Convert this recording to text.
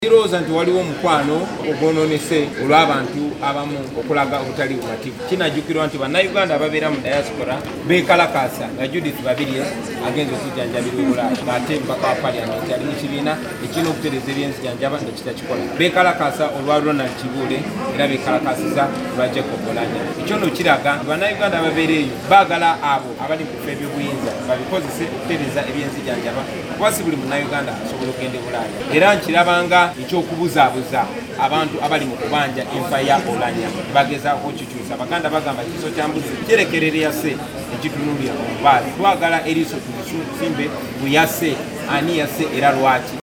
Kirowooza nti waliwo omukwano ogwononese olw'abantu abamu okulaga obutali bumativu. Kinajjukirwa nti bannayuganda ababeera mu diaspora beekalakaasa nga Judith Babirye agenze okujjanjabirwa e Bulaaya ng'ate mbaka wa Parliament ali mu kibiina ekirina okutereeza ebyenzijanjaba nga kitakikola. Beekalakaasa olwa Ronald Kibuule era beekalakaasiza olwa Jacob Oulanyah. Ekyo nno kiraga bannayuganda ababeera eyo baagala abo abali mu bifo eby'obuyinza babikozese okutereeza ebyenzijanjaba kuba si buli munnayuganda asobola okugenda e Bulaaya. Era nkirabanga ekyokubuzaabuza abantu abali mu kubanja enfa ya Oulanyah bagezaako okukikyusa. Baganda bagamba kiso kya mbuzi kyerekerere yase ekitunuulira omubaale. Twagala eriiso tulisimbe bwe yase ani yase era lwaki.